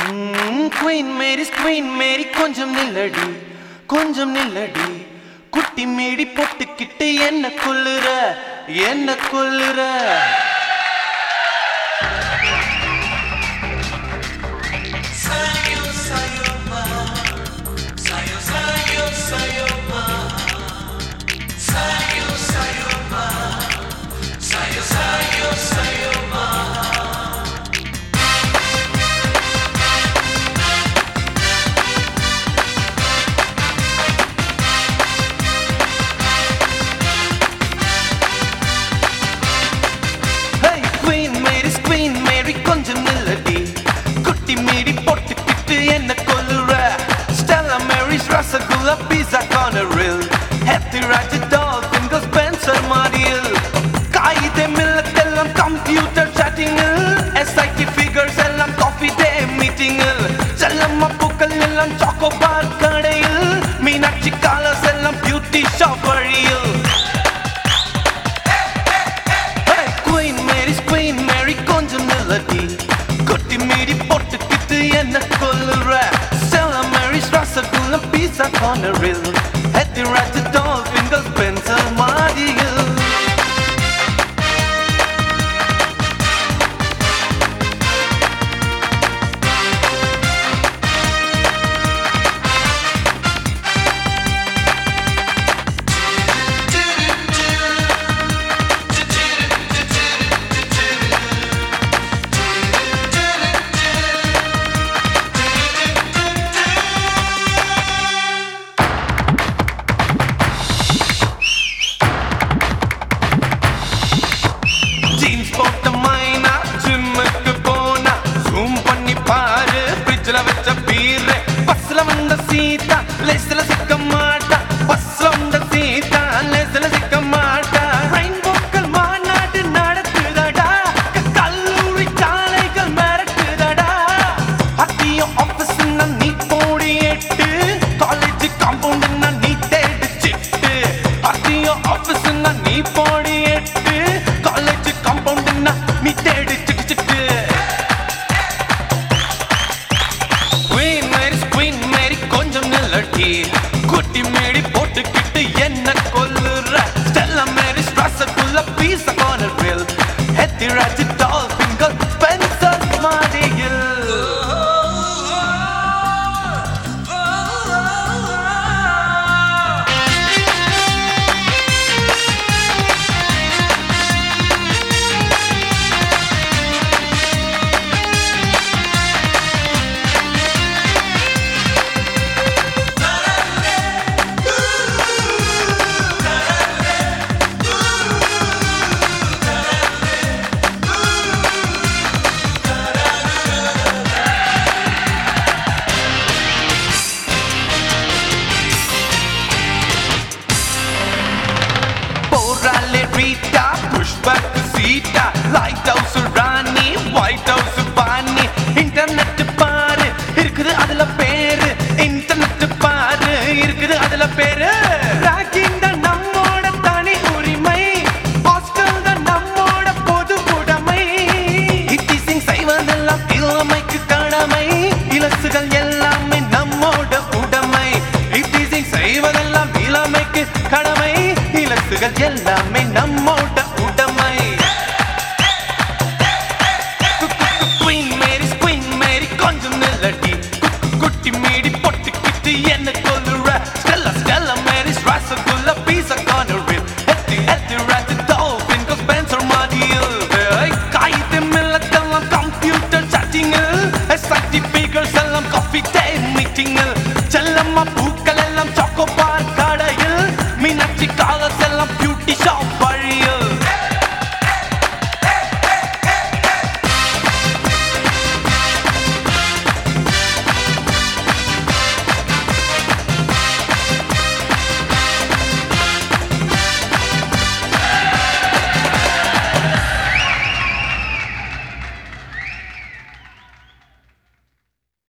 Queen Mary கொஞ்சம் நில்லடி குட்டி மேடி போட்டுக்கிட்டு என்ன கொல்லுற கொஞ்சம் நில்லடி குட்டி மீடி போட்டுக்கிட்டு என்ன கொல்லுற Stella Mary's ரசகுல்லா பீஸா கார்னரில் ஹேப்பி ராஜ் டால்பின்கள் ஸ்பென்சர் மாடியில் காகித மில்லத்தெல்லாம் கம்ப்யூட்டர் சாட்டிங்கில் எஸ்ஐடி ஃபிகர்ஸ் எல்லாம் காஃபி டே மீட்டிங்கில் செல்லம்மா பூக்கள் எல்லாம் சாக்கோபார் கடையில் மீனாட்சி காலர்ஸ் எல்லாம் பியூட்டி ஷாப் வழியில் Queen Mary கொஞ்சம் நில்லடி குட்டி மீடி போட்டுக்கிட்டு என்ன கொல்லுற Stella Mary's ரசகுல்லா பீஸா கார்னரில் ஹேப்பி ராஜ் டால்பின்கள் ஸ்பென்சர் மாடியில் நீ போடி எட்டு காலேஜ் காம்பவுண்ட் நீ தேடி சிட்டு